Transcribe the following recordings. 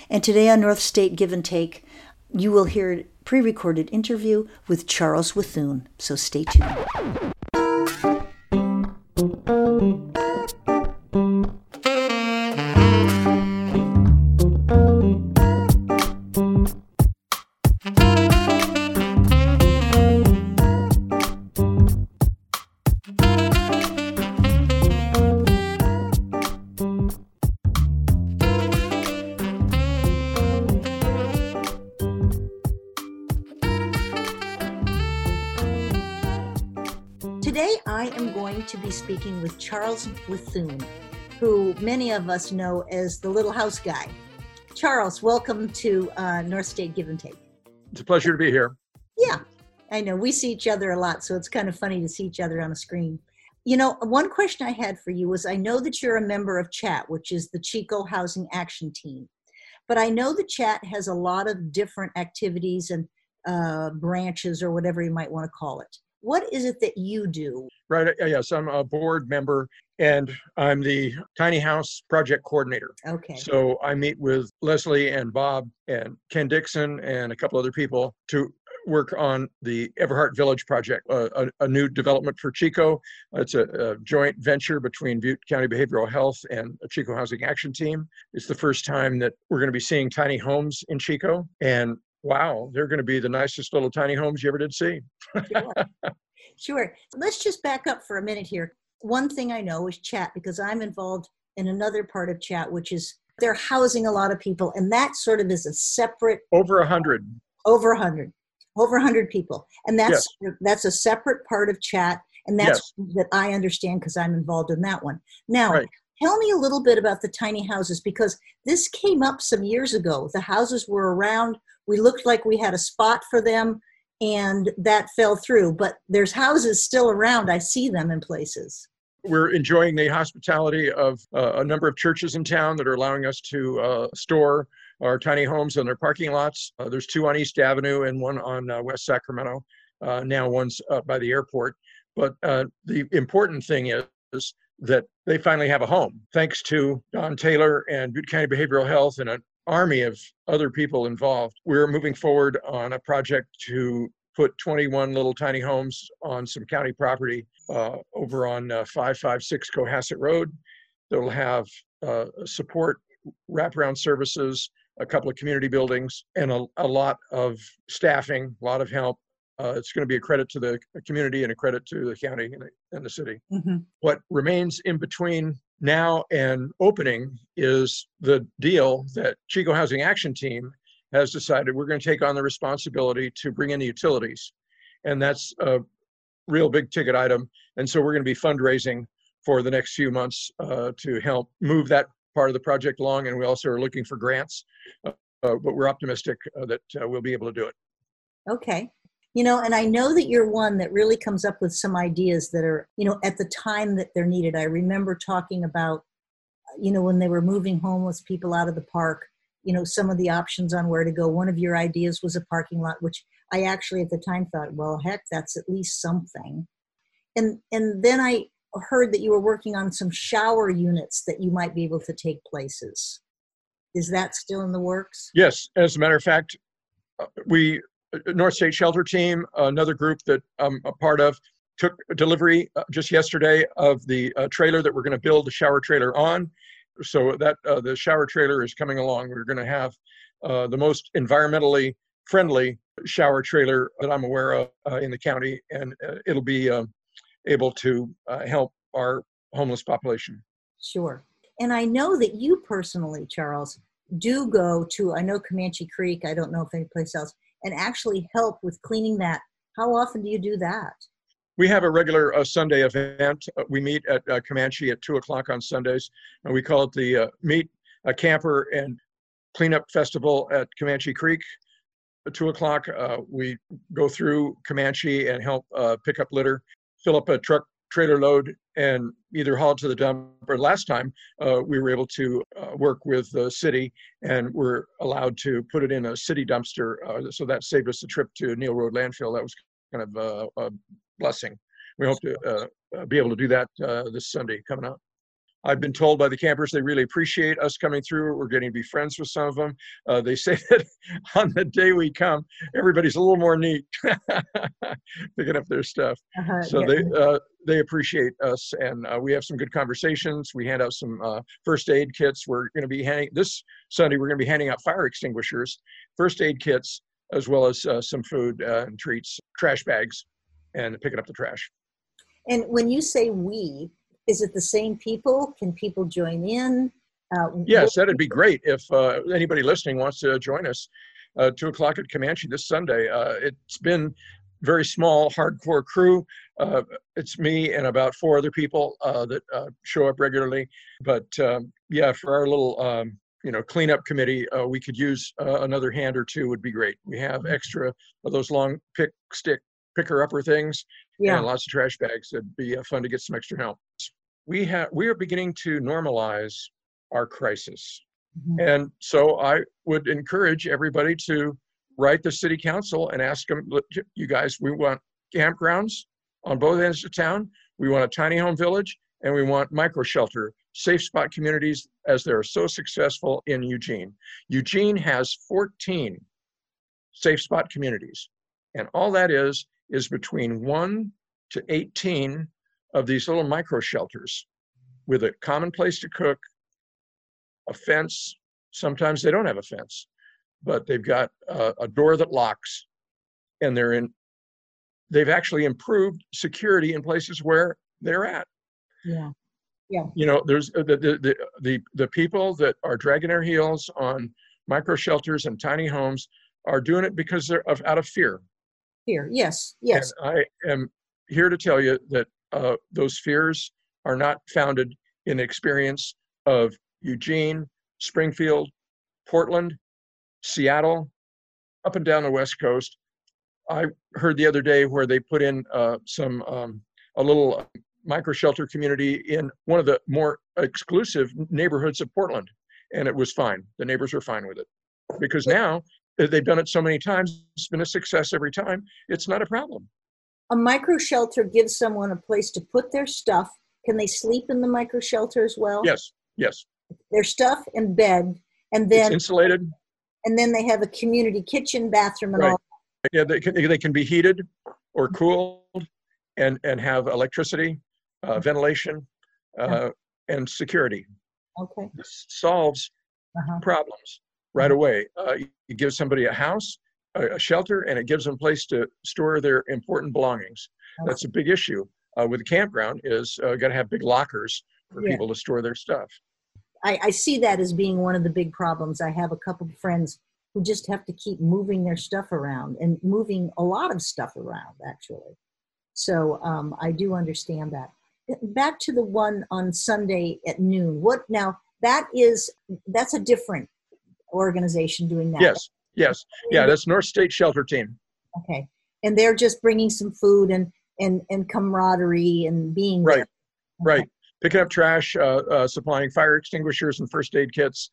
And today on North State Give and Take, you will hear a pre-recorded interview with Charles Withune, so stay tuned. Today I am going to be speaking with Charles Withune, who many of us know as the Little House Guy. Charles, welcome to North State Give and Take. It's a pleasure to be here. Yeah, I know. We see each other a lot, so it's kind of funny to see each other on a screen. You know, one question I had for you was, I know that you're a member of CHAT, which is the Chico Housing Action Team. But I know that CHAT has a lot of different activities and branches, or whatever you might want to call it. What is it that you do? Right. Yes, I'm a board member and I'm the tiny house project coordinator. Okay. So I meet with Leslie and Bob and Ken Dixon and a couple other people to work on the Everhart Village project, a new development for Chico. It's a joint venture between Butte County Behavioral Health and a Chico Housing Action Team. It's the first time that we're going to be seeing tiny homes in Chico. And wow, they're going to be the nicest little tiny homes you ever did see. Sure. Sure. Let's just back up for a minute here. One thing I know is CHAT, because I'm involved in another part of CHAT, which is they're housing a lot of people. And that sort of is a separate... Over 100. Over 100 people. And that's a separate part of CHAT. And that's that I understand because I'm involved in that one. Now, Tell me a little bit about the tiny houses, because this came up some years ago. The houses were around. We looked like we had a spot for them, and that fell through. But there's houses still around. I see them in places. We're enjoying the hospitality of a number of churches in town that are allowing us to store our tiny homes in their parking lots. There's two on East Avenue and one on West Sacramento. Now one's up by the airport. But the important thing is that they finally have a home. Thanks to Don Taylor and Butte County Behavioral Health and an army of other people involved, we're moving forward on a project to put 21 little tiny homes on some county property over on 556 Cohasset Road. That'll have support, wraparound services, a couple of community buildings, and a lot of staffing, a lot of help. It's going to be a credit to the community and a credit to the county and the city. Mm-hmm. What remains in between now and opening is the deal that Chico Housing Action Team has decided we're going to take on the responsibility to bring in the utilities. And that's a real big ticket item. And so we're going to be fundraising for the next few months to help move that part of the project along. And we also are looking for grants, but we're optimistic that we'll be able to do it. Okay. You know, and I know that you're one that really comes up with some ideas that are, you know, at the time that they're needed. I remember talking about, you know, when they were moving homeless people out of the park, you know, some of the options on where to go. One of your ideas was a parking lot, which I actually at the time thought, well, heck, that's at least something. And then I heard that you were working on some shower units that you might be able to take places. Is that still in the works? Yes. As a matter of fact, North State Shelter Team, another group that I'm a part of, took delivery just yesterday of the trailer that we're going to build the shower trailer on. So that the shower trailer is coming along. We're going to have the most environmentally friendly shower trailer that I'm aware of in the county, and it'll be able to help our homeless population. Sure. And I know that you personally, Charles, do go to, I know Comanche Creek, I don't know if any place else, and actually help with cleaning that. How often do you do that? We have a regular Sunday event. We meet at Comanche at 2:00 on Sundays, and we call it the Meet a Camper and Cleanup Festival at Comanche Creek. At 2:00, we go through Comanche and help pick up litter, fill up a truck trailer load, and either haul it to the dump. Or last time, we were able to work with the city, and we're allowed to put it in a city dumpster. So that saved us the trip to Neal Road Landfill. That was kind of a blessing. We hope to be able to do that this Sunday coming up. I've been told by the campers they really appreciate us coming through. We're getting to be friends with some of them. They say that on the day we come, everybody's a little more neat, picking up their stuff. So Yeah. they appreciate us, and we have some good conversations. We hand out some first aid kits. We're going to be this Sunday. We're going to be handing out fire extinguishers, first aid kits, as well as some food and treats, trash bags, and picking up the trash. And when you say we, is it the same people? Can people join in? Yes, that'd be great if anybody listening wants to join us. 2 o'clock at Comanche this Sunday. It's been very small, hardcore crew. It's me and about 4 other people that show up regularly. But yeah, for our little cleanup committee, we could use another hand or 2 would be great. We have extra of those long picker-upper things, and lots of trash bags. It'd be fun to get some extra help. We are beginning to normalize our crisis. Mm-hmm. And so I would encourage everybody to write the city council and ask them, look, you guys, we want campgrounds on both ends of town. We want a tiny home village, and we want micro shelter, safe spot communities, as they're so successful in Eugene. Eugene has 14 safe spot communities. And all that is between 1 to 18 of these little micro shelters with a common place to cook, a fence. Sometimes they don't have a fence, but they've got a door that locks, and they've actually improved security in places where they're at. Yeah. There's the people that are dragging their heels on micro shelters and tiny homes are doing it because they're out of fear. Fear, yes. And I am here to tell you that those fears are not founded in experience of Eugene, Springfield, Portland, Seattle, up and down the West Coast. I heard the other day where they put in a little micro shelter community in one of the more exclusive neighborhoods of Portland, and it was fine. The neighbors were fine with it because now they've done it so many times. It's been a success every time. It's not a problem. A micro shelter gives someone a place to put their stuff. Can they sleep in the micro shelter as well? Yes. Their stuff in bed, and then it's insulated. And then they have a community kitchen, bathroom, and right. all. Yeah, they can be heated or cooled, and have electricity, ventilation, and security. Okay. This solves problems right away. You give somebody a house, a shelter, and it gives them a place to store their important belongings. Okay. That's a big issue with a campground. Is got to have big lockers for people to store their stuff. I see that as being one of the big problems. I have a couple of friends who just have to keep moving their stuff around, and moving a lot of stuff around, actually. So I do understand that. Back to the one on Sunday at noon. That's a different organization doing that. Yes. Yeah, that's North State Shelter Team. Okay. And they're just bringing some food and camaraderie and being right. there. Okay. Right. Picking up trash, supplying fire extinguishers and first aid kits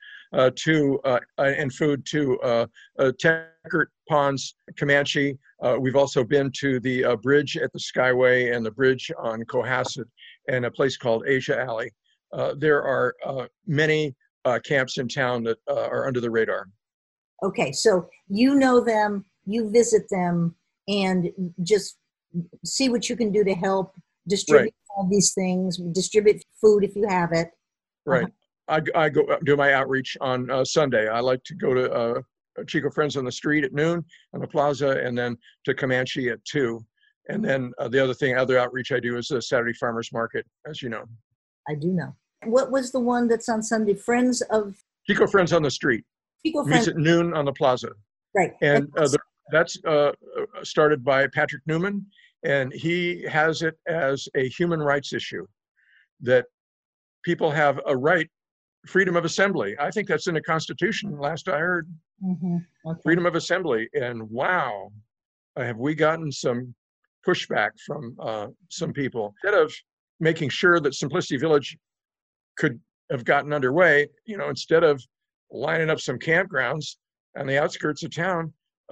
and food to Tankert Ponds, Comanche. We've also been to the bridge at the Skyway and the bridge on Cohasset and a place called Asia Alley. There are many camps in town that are under the radar. Okay, so you know them, you visit them, and just see what you can do to help distribute all these things, distribute food if you have it. Right. I go do my outreach on Sunday. I like to go to Chico Friends on the Street at noon on the plaza, and then to Comanche at 2. And then the other outreach I do is the Saturday Farmers Market, as you know. I do know. What was the one that's on Sunday? Friends of... Chico Friends on the Street. Chico Meets Friends. at noon on the plaza. Right. And that's started by Patrick Newman, and he has it as a human rights issue that people have a right, freedom of assembly. I think that's in the Constitution, last I heard. Mm-hmm. Okay. Freedom of assembly. And wow, have we gotten some pushback from some people. Instead of making sure that Simplicity Village could have gotten underway, instead of lining up some campgrounds on the outskirts of town,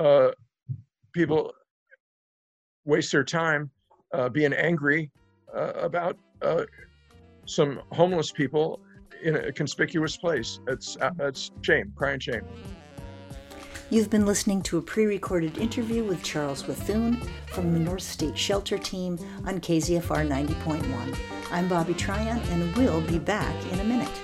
people waste their time being angry about some homeless people in a conspicuous place. It's shame, crying shame. You've been listening to a pre-recorded interview with Charles Withune from the North State Shelter Team on KZFR 90.1. I'm Bobby Tryon, and we'll be back in a minute.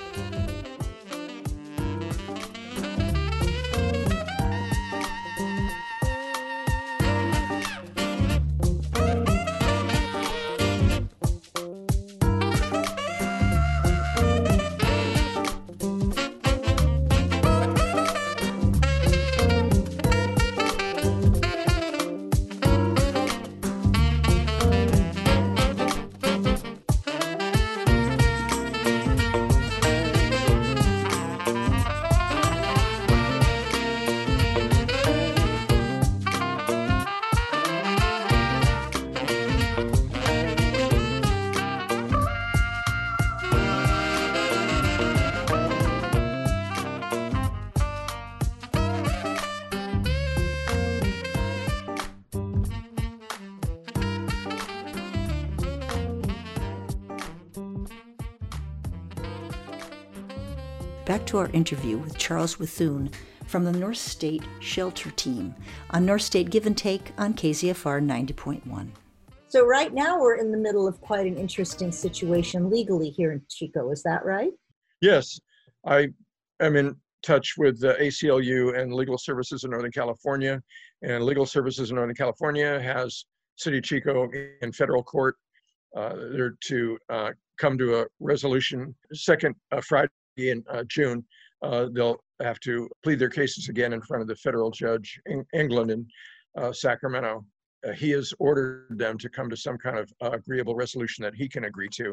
Back to our interview with Charles Withune from the North State Shelter Team on North State Give and Take on KZFR 90.1. So right now we're in the middle of quite an interesting situation legally here in Chico. Is that right? Yes, I am in touch with the ACLU and Legal Services in Northern California, and Legal Services in Northern California has City of Chico in federal court. They're to come to a resolution second Friday in June. They'll have to plead their cases again in front of the federal judge in England in Sacramento. He has ordered them to come to some kind of agreeable resolution that he can agree to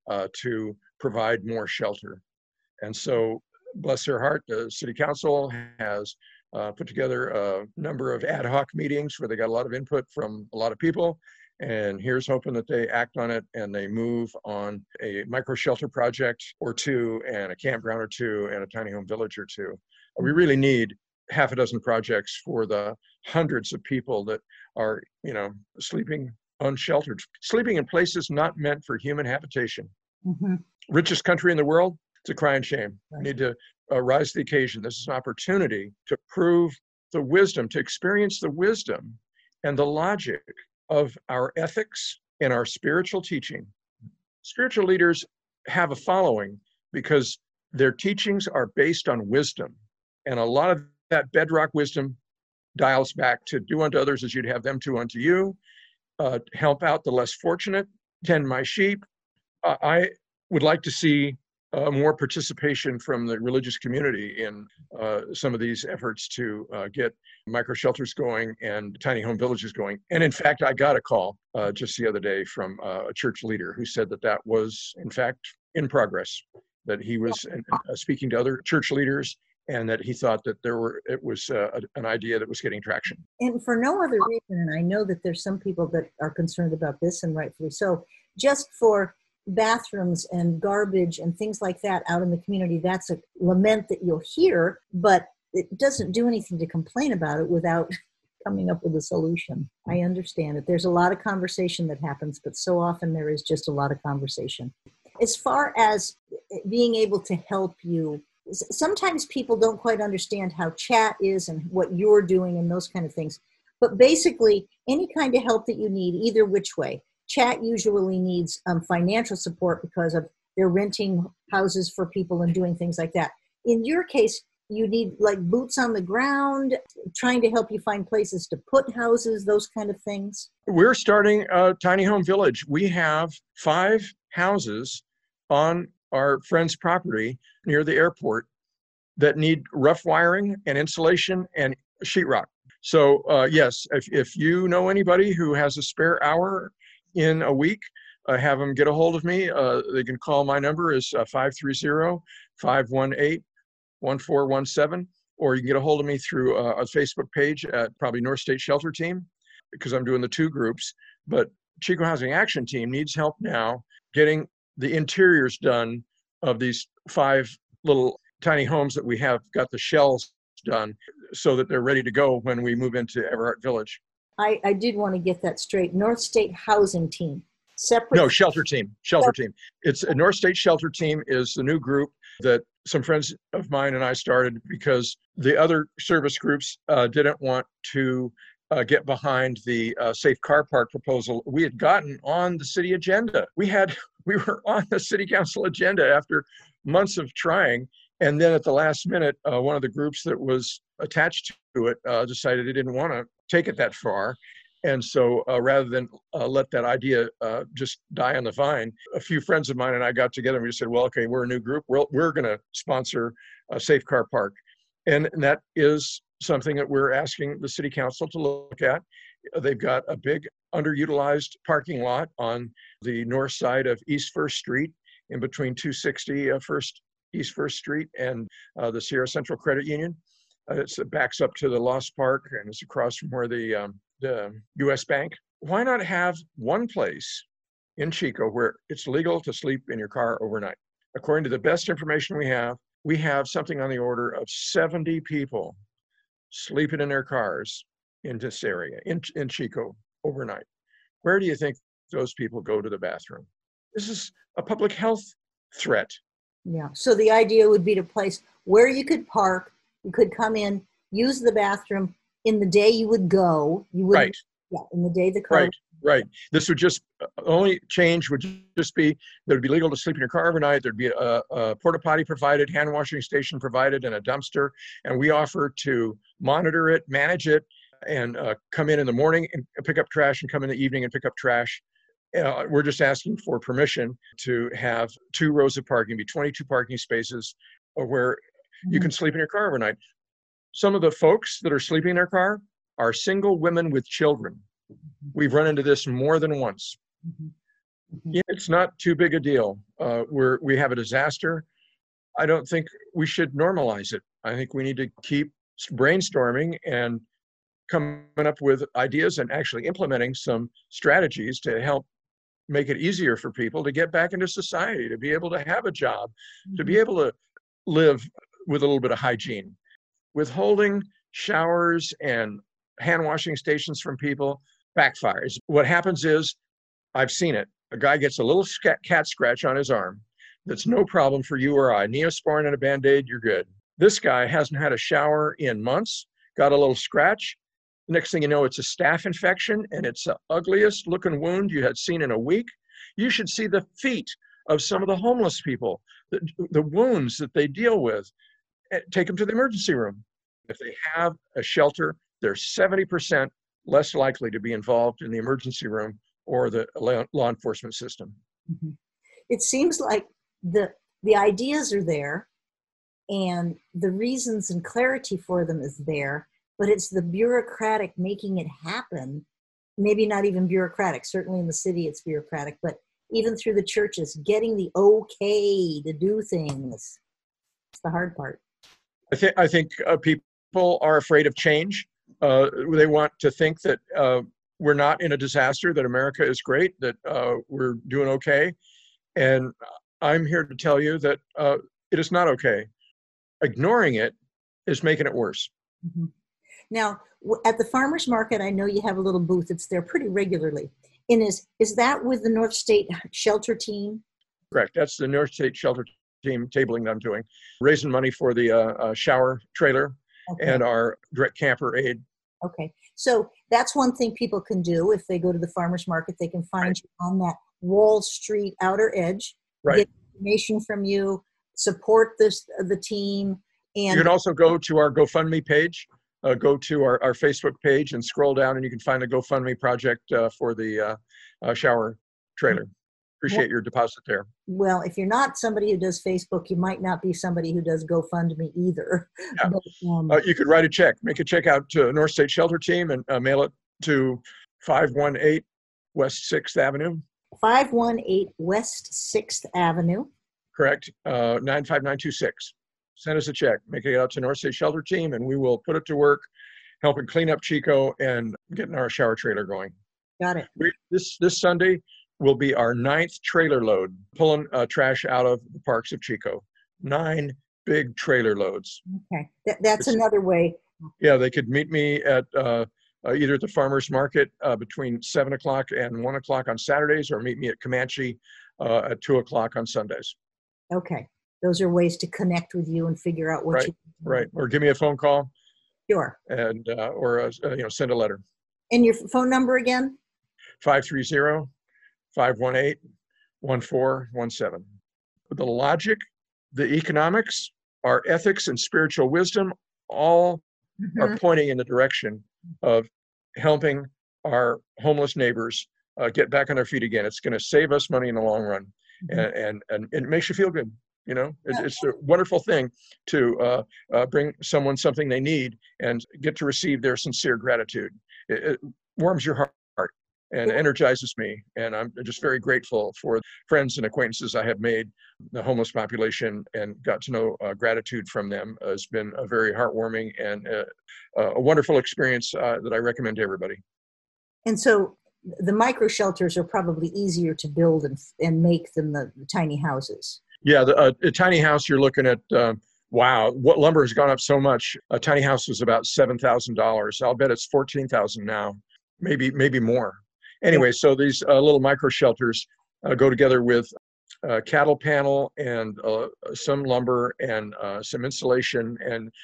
provide more shelter. And so, bless their heart, the city council has put together a number of ad hoc meetings where they got a lot of input from a lot of people. And here's hoping that they act on it and they move on a micro shelter project or two, and a campground or two, and a tiny home village or two. We really need half a dozen projects for the hundreds of people that are, sleeping unsheltered, sleeping in places not meant for human habitation. Mm-hmm. Richest country in the world, it's a crying shame. Right. We need to rise to the occasion. This is an opportunity to prove the wisdom, to experience the wisdom and the logic of our ethics and our spiritual teaching. Spiritual leaders have a following because their teachings are based on wisdom. And a lot of that bedrock wisdom dials back to do unto others as you'd have them do unto you, help out the less fortunate, tend my sheep. I would like to see more participation from the religious community in some of these efforts to get micro shelters going and tiny home villages going. And in fact, I got a call just the other day from a church leader who said that was in fact in progress, that he was speaking to other church leaders, and that he thought that it was an idea that was getting traction. And for no other reason, and I know that there's some people that are concerned about this, and rightfully so, just for bathrooms and garbage and things like that out in the community. That's a lament that you'll hear, but it doesn't do anything to complain about it without coming up with a solution. I understand it. There's a lot of conversation that happens, but so often there is just a lot of conversation. As far as being able to help you, sometimes people don't quite understand how chat is and what you're doing and those kind of things. But basically, any kind of help that you need, either which way. Chat usually needs financial support because of they're renting houses for people and doing things like that. In your case, you need like boots on the ground, trying to help you find places to put houses, those kind of things. We're starting a tiny home village. We have 5 houses on our friend's property near the airport that need rough wiring and insulation and sheetrock. So yes, if you know anybody who has a spare hour in a week, have them get a hold of me. They can call. My number is 530-518-1417, or you can get a hold of me through a Facebook page at probably North State Shelter Team, because I'm doing the 2 groups. But Chico Housing Action Team needs help now getting the interiors done of these 5 little tiny homes that we have got the shells done so that they're ready to go when we move into Everhart Village. I did want to get that straight. North State Housing Team. Separate. No, Shelter Team. Shelter Team. It's a North State Shelter Team is the new group that some friends of mine and I started because the other service groups didn't want to get behind the safe car park proposal we had gotten on the city agenda. We were on the city council agenda after months of trying. And then at the last minute, one of the groups that was attached to it decided it didn't want to take it that far. And so rather than let that idea just die on the vine, a few friends of mine and I got together and we said, well, okay, we're a new group. We're going to sponsor a safe car park. And that is something that we're asking the city council to look at. They've got a big underutilized parking lot on the north side of East First Street in between 260 East First Street and the Sierra Central Credit Union. It backs up to the Lost Park and it's across from where the U.S. Bank. Why not have one place in Chico where it's legal to sleep in your car overnight? According to the best information we have something on the order of 70 people sleeping in their cars in this area, in Chico overnight. Where do you think those people go to the bathroom? This is a public health threat. Yeah. So the idea would be to place where you could park, you could come in, use the bathroom in the day you would go. You would, right. Yeah, in the day the car. Right. This would just, only change would just be, that would be legal to sleep in your car overnight. There'd be a porta potty provided, hand washing station provided, and a dumpster. And we offer to monitor it, manage it, and come in the morning and pick up trash and come in the evening and pick up trash. We're just asking for permission to have 2 rows of parking, be 22 parking spaces where you can sleep in your car overnight. Some of the folks that are sleeping in their car are single women with children. We've run into this more than once. It's not too big a deal. We have a disaster. I don't think we should normalize it. I think we need to keep brainstorming and coming up with ideas and actually implementing some strategies to help make it easier for people to get back into society, to be able to have a job, to be able to live with a little bit of hygiene. Withholding showers and hand washing stations from people backfires. What happens is, I've seen it, a guy gets a little cat scratch on his arm. That's no problem for you or I. Neosporin and a Band-Aid, you're good. This guy hasn't had a shower in months, got a little scratch. Next thing you know, it's a staph infection, and it's the ugliest looking wound you had seen in a week. You should see the feet of some of the homeless people, the wounds that they deal with. Take them to the emergency room. If they have a shelter, they're 70% less likely to be involved in the emergency room or the law enforcement system. It seems like the ideas are there and the reasons and clarity for them is there, but it's the bureaucratic making it happen. Maybe not even bureaucratic. Certainly in the city it's bureaucratic, but even through the churches, getting the okay to do things. It's the hard part. I think people are afraid of change. They want to think that we're not in a disaster, that America is great, that we're doing okay. And I'm here to tell you that it is not okay. Ignoring it is making it worse. Now, at the farmers market, I know you have a little booth. It's there pretty regularly. And is that with the North State Shelter Team? Correct. That's the North State Shelter Team tabling that I'm doing, raising money for the shower trailer and our direct camper aid. Okay. So that's one thing people can do if they go to the farmers market. They can find you on that Wall Street outer edge, get information from you, support the team. And you can also go to our GoFundMe page, go to our Facebook page and scroll down and you can find the GoFundMe project for the shower trailer. Appreciate your deposit there. Well, if you're not somebody who does Facebook, you might not be somebody who does GoFundMe either. Yeah. But, you could write a check, make a check out to North State Shelter Team and mail it to 518 West 6th Avenue. 518 West 6th Avenue. Correct. 95926. Send us a check, make it out to North State Shelter Team, and we will put it to work, helping clean up Chico and getting our shower trailer going. Got it. This Sunday will be our 9th trailer load, pulling trash out of the parks of Chico. 9 big trailer loads. Okay, that's another way. Yeah, they could meet me at either at the farmer's market between 7 o'clock and 1 o'clock on Saturdays, or meet me at Comanche at 2 o'clock on Sundays. Okay. Those are ways to connect with you and figure out what Right, you right. Or give me a phone call, Sure. and or send a letter. And your phone number again? 530-518-1417. The logic, the economics, our ethics and spiritual wisdom all are pointing in the direction of helping our homeless neighbors get back on their feet again. It's going to save us money in the long run, and it makes you feel good. You know, it's a wonderful thing to bring someone something they need and get to receive their sincere gratitude. It warms your heart and energizes me. And I'm just very grateful for friends and acquaintances I have made, the homeless population, and got to know gratitude from them. Has been a very heartwarming and a wonderful experience that I recommend to everybody. And so the micro shelters are probably easier to build and make than the tiny houses. Yeah, a tiny house, you're looking at, wow, what lumber has gone up so much. A tiny house was about $7,000. I'll bet it's $14,000 now, maybe more. Anyway, so these little micro shelters go together with a cattle panel and some lumber and some insulation. And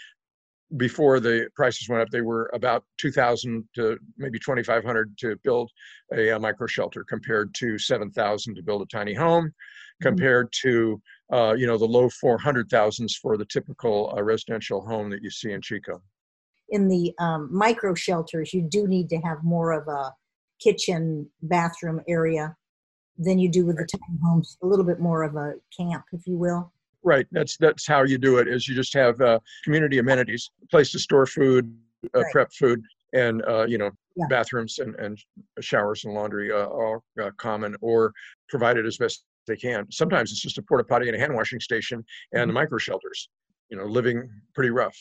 before the prices went up, they were about $2,000 to maybe $2,500 to build a micro shelter, compared to $7,000 to build a tiny home, compared to the low $400,000s for the typical residential home that you see in Chico. In the micro shelters, you do need to have more of a kitchen, bathroom area than you do with the tiny homes, a little bit more of a camp, if you will. Right. That's how you do it, is you just have community amenities, a place to store food, prep food, and bathrooms and showers and laundry all common or provided as best they can. Sometimes it's just a porta potty and a hand washing station and the micro shelters, living pretty rough.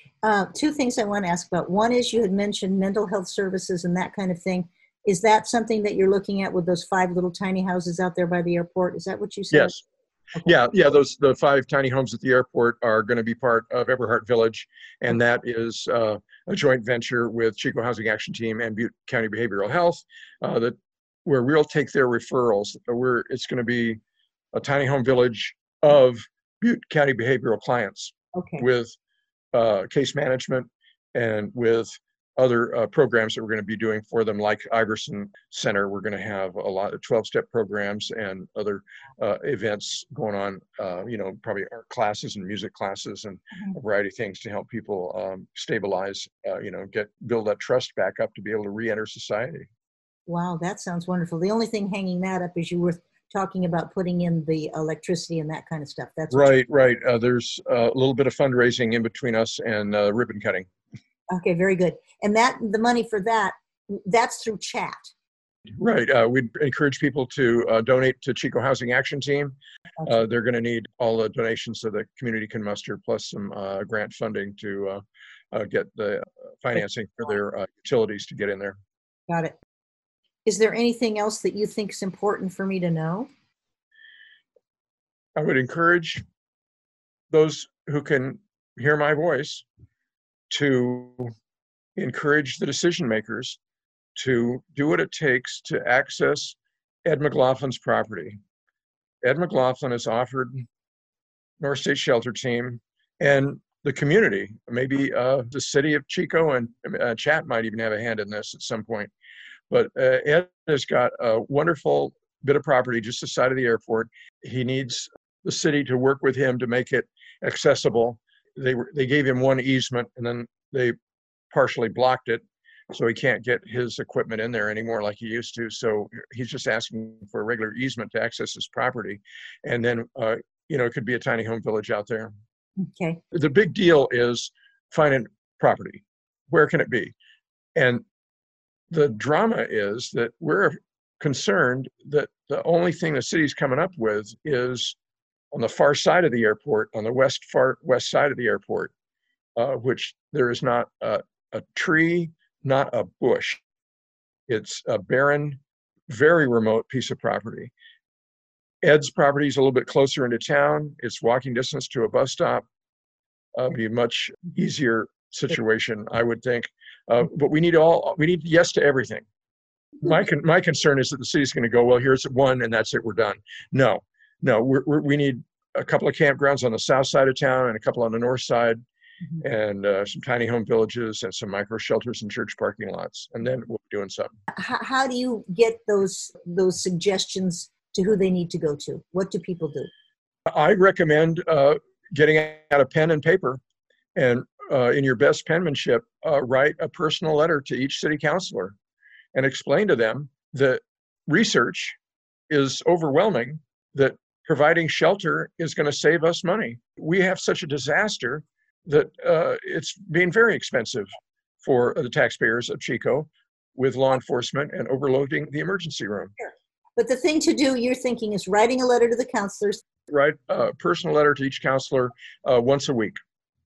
Two things I want to ask about. One is, you had mentioned mental health services and that kind of thing. Is that something that you're looking at with those 5 little tiny houses out there by the airport? Is that what you said? Yes. Okay. Yeah. The 5 tiny homes at the airport are going to be part of Everhart Village, and that is a joint venture with Chico Housing Action Team and Butte County Behavioral Health, where we'll take their referrals. It's going to be a tiny home village of Butte County behavioral clients, with case management and with other programs that we're going to be doing for them, like Iverson Center. We're going to have a lot of 12-step programs and other events going on, probably art classes and music classes and a variety of things to help people stabilize, build that trust back up to be able to re-enter society. Wow, that sounds wonderful. The only thing hanging that up is you were talking about putting in the electricity and that kind of stuff. That's right. There's a little bit of fundraising in between us and ribbon cutting. Okay, very good. And the money for that's through chat. Right. We'd encourage people to donate to Chico Housing Action Team. They're going to need all the donations so the community can muster, plus some grant funding to get the financing for their utilities to get in there. Got it. Is there anything else that you think is important for me to know? I would encourage those who can hear my voice to encourage the decision makers to do what it takes to access Ed McLaughlin's property. Ed McLaughlin has offered North State Shelter Team and the community, maybe the city of Chico and Chat might even have a hand in this at some point. But Ed has got a wonderful bit of property just aside of the airport. He needs the city to work with him to make it accessible. They gave him one easement, and then they partially blocked it, so he can't get his equipment in there anymore like he used to. So he's just asking for a regular easement to access his property, and then it could be a tiny home village out there. Okay. The big deal is finding property. Where can it be? And the drama is that we're concerned that the only thing the city's coming up with is on the far side of the airport, on the west side of the airport, which there is not a tree, not a bush. It's a barren, very remote piece of property. Ed's property is a little bit closer into town. It's walking distance to a bus stop. Be much easier situation, I would think. But we need yes to everything. My concern is that the city's going to go, well, here's one and that's it, we're done. No, we need a couple of campgrounds on the south side of town and a couple on the north side, and some tiny home villages and some micro shelters and church parking lots, and then we'll be doing something. How do you get those suggestions to who they need to go to? What do people do? I recommend getting out a pen and paper, and in your best penmanship, write a personal letter to each city councilor and explain to them that research is overwhelming, that providing shelter is going to save us money. We have such a disaster that it's being very expensive for the taxpayers of Chico, with law enforcement and overloading the emergency room. Sure. But the thing to do, you're thinking, is writing a letter to the counselors. Write a personal letter to each counselor once a week.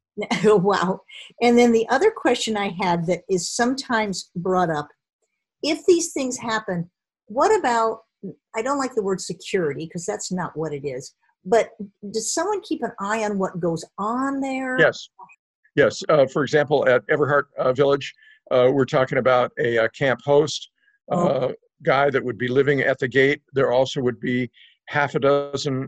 Wow. And then the other question I had that is sometimes brought up, if these things happen, what about, I don't like the word security because that's not what it is, but does someone keep an eye on what goes on there? Yes. For example, at Everhart Village, we're talking about a camp host guy that would be living at the gate. There also would be half a dozen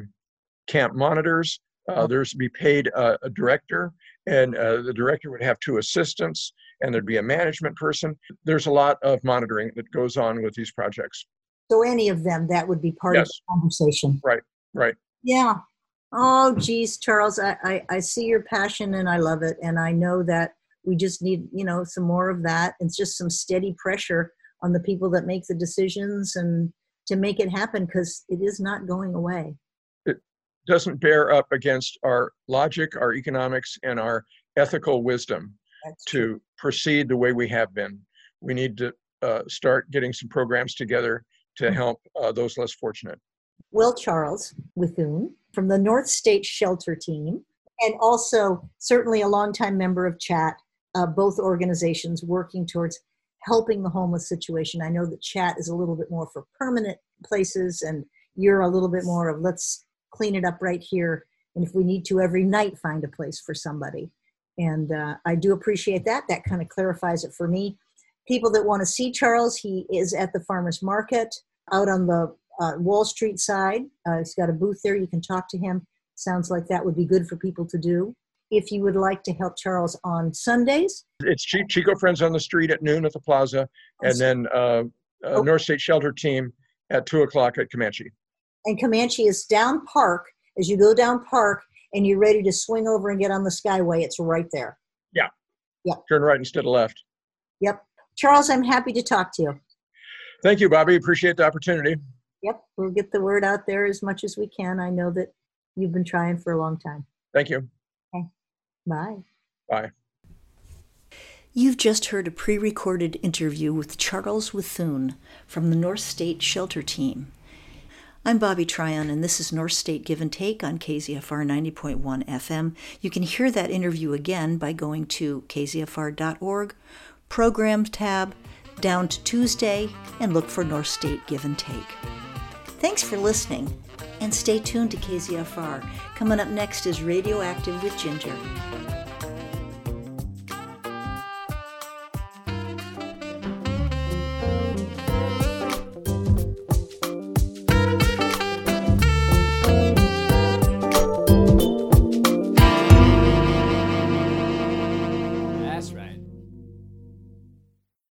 camp monitors. There's to be paid a director, and the director would have 2 assistants, and there'd be a management person. There's a lot of monitoring that goes on with these projects. So any of them, that would be part of the conversation. Right. Yeah. Oh, geez, Charles, I see your passion and I love it. And I know that we just need, some more of that. It's just some steady pressure on the people that make the decisions and to make it happen, because it is not going away. It doesn't bear up against our logic, our economics, and our ethical wisdom to proceed the way we have been. We need to start getting some programs together to help those less fortunate. Well, Charles Withun from the North State Shelter Team, and also certainly a longtime member of CHAT, both organizations working towards helping the homeless situation. I know that CHAT is a little bit more for permanent places, and you're a little bit more of let's clean it up right here, and if we need to every night find a place for somebody. And I do appreciate that. That kind of clarifies it for me. People that want to see Charles, he is at the farmers market out on the Wall Street side. He's got a booth there. You can talk to him. Sounds like that would be good for people to do. If you would like to help Charles on Sundays. It's Chico Friends on the Street at noon at the plaza, and then North State Shelter Team at 2:00 at Comanche. And Comanche is down Park. As you go down Park and you're ready to swing over and get on the Skyway, it's right there. Yeah. Turn right instead of left. Yep. Charles, I'm happy to talk to you. Thank you, Bobby. Appreciate the opportunity. Yep. We'll get the word out there as much as we can. I know that you've been trying for a long time. Thank you. Okay. Bye. Bye. You've just heard a pre-recorded interview with Charles Withun from the North State Shelter Team. I'm Bobby Tryon, and this is North State Give and Take on KZFR 90.1 FM. You can hear that interview again by going to kzfr.org, Programs tab, down to Tuesday, and look for North State Give and Take. Thanks for listening, and stay tuned to KZFR. Coming up next is Radioactive with Ginger.